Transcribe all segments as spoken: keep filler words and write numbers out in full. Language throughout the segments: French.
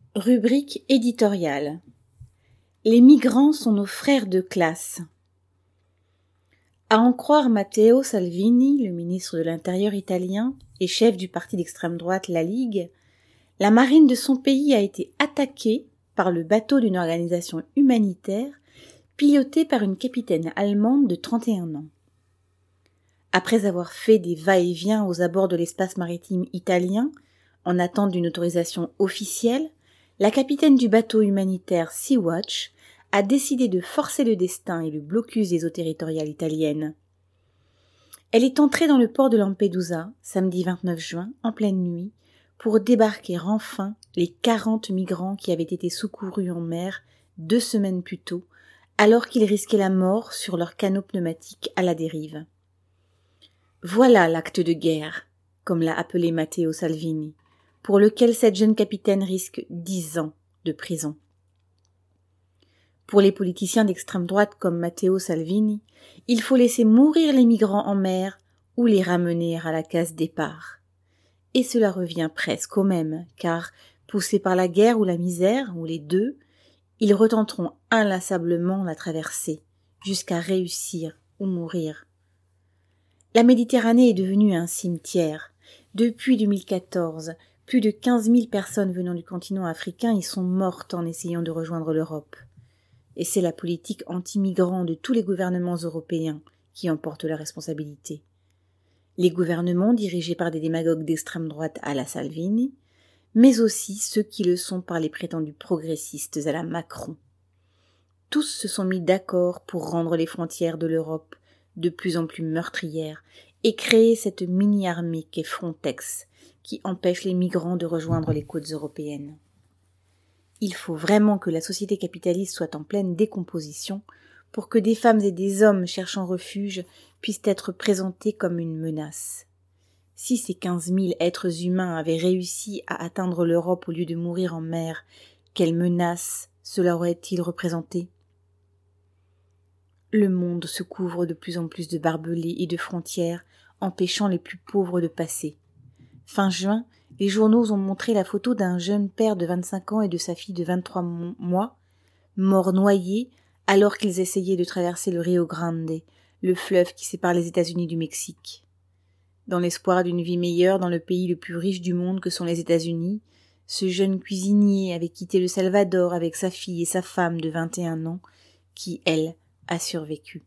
Rubrique éditoriale. Les migrants sont nos frères de classe. À en croire Matteo Salvini, le ministre de l'Intérieur italien et chef du parti d'extrême droite La Ligue, la marine de son pays a été attaquée par le bateau d'une organisation humanitaire pilotée par une capitaine allemande de trente et un ans. Après avoir fait des va-et-vient aux abords de l'espace maritime italien, en attente d'une autorisation officielle, la capitaine du bateau humanitaire Sea-Watch a décidé de forcer le destin et le blocus des eaux territoriales italiennes. Elle est entrée dans le port de Lampedusa, samedi vingt-neuf juin, en pleine nuit, pour débarquer enfin les quarante migrants qui avaient été secourus en mer deux semaines plus tôt, alors qu'ils risquaient la mort sur leur canot pneumatique à la dérive. Voilà l'acte de guerre, comme l'a appelé Matteo Salvini, pour lequel cette jeune capitaine risque dix ans de prison. Pour les politiciens d'extrême droite comme Matteo Salvini, il faut laisser mourir les migrants en mer ou les ramener à la case départ. Et cela revient presque au même, car, poussés par la guerre ou la misère, ou les deux, ils retenteront inlassablement la traversée, jusqu'à réussir ou mourir. La Méditerranée est devenue un cimetière. Depuis deux mille quatorze, plus de quinze mille personnes venant du continent africain y sont mortes en essayant de rejoindre l'Europe. Et c'est la politique anti-migrants de tous les gouvernements européens qui en portent la responsabilité. Les gouvernements dirigés par des démagogues d'extrême droite à la Salvini, mais aussi ceux qui le sont par les prétendus progressistes à la Macron. Tous se sont mis d'accord pour rendre les frontières de l'Europe de plus en plus meurtrières et créer cette mini-armée qu'est Frontex, qui empêche les migrants de rejoindre les côtes européennes. Il faut vraiment que la société capitaliste soit en pleine décomposition pour que des femmes et des hommes cherchant refuge puissent être présentés comme une menace. Si ces quinze mille êtres humains avaient réussi à atteindre l'Europe au lieu de mourir en mer, quelle menace cela aurait-il représenté ? Le monde se couvre de plus en plus de barbelés et de frontières, empêchant les plus pauvres de passer. Fin juin, les journaux ont montré la photo d'un jeune père de vingt-cinq ans et de sa fille de vingt-trois mois, morts noyés alors qu'ils essayaient de traverser le Rio Grande, le fleuve qui sépare les États-Unis du Mexique. Dans l'espoir d'une vie meilleure dans le pays le plus riche du monde que sont les États-Unis, ce jeune cuisinier avait quitté le Salvador avec sa fille et sa femme de vingt et un ans, qui, elle, a survécu.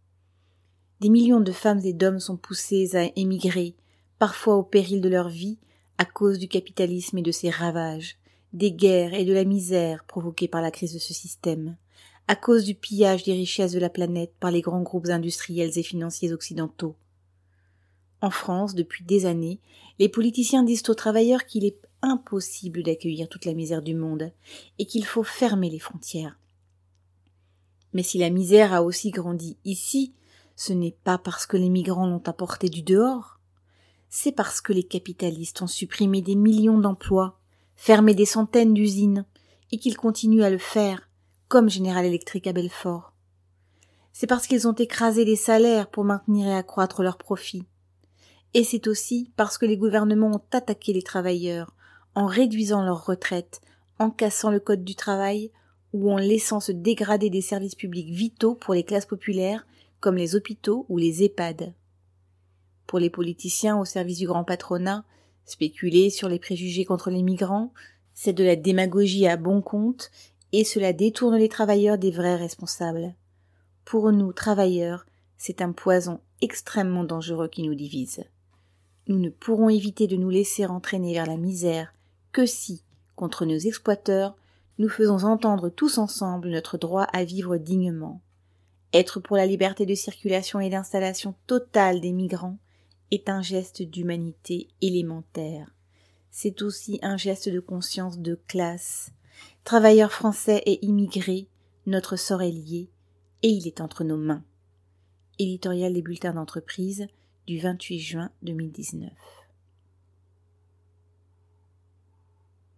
Des millions de femmes et d'hommes sont poussés à émigrer, parfois au péril de leur vie, à cause du capitalisme et de ses ravages, des guerres et de la misère provoquées par la crise de ce système, à cause du pillage des richesses de la planète par les grands groupes industriels et financiers occidentaux. En France, depuis des années, les politiciens disent aux travailleurs qu'il est impossible d'accueillir toute la misère du monde et qu'il faut fermer les frontières. Mais si la misère a aussi grandi ici, ce n'est pas parce que les migrants l'ont apporté du dehors. C'est parce que les capitalistes ont supprimé des millions d'emplois, fermé des centaines d'usines, et qu'ils continuent à le faire, comme General Electric à Belfort. C'est parce qu'ils ont écrasé les salaires pour maintenir et accroître leurs profits. Et c'est aussi parce que les gouvernements ont attaqué les travailleurs, en réduisant leurs retraites, en cassant le code du travail, ou en laissant se dégrader des services publics vitaux pour les classes populaires, comme les hôpitaux ou les EHPAD. Pour les politiciens au service du grand patronat, spéculer sur les préjugés contre les migrants, c'est de la démagogie à bon compte et cela détourne les travailleurs des vrais responsables. Pour nous, travailleurs, c'est un poison extrêmement dangereux qui nous divise. Nous ne pourrons éviter de nous laisser entraîner vers la misère que si, contre nos exploiteurs, nous faisons entendre tous ensemble notre droit à vivre dignement. Être pour la liberté de circulation et d'installation totale des migrants est un geste d'humanité élémentaire. C'est aussi un geste de conscience de classe. Travailleurs français et immigrés, notre sort est lié et il est entre nos mains. Éditorial des bulletins d'entreprise du vingt-huit juin deux mille dix-neuf.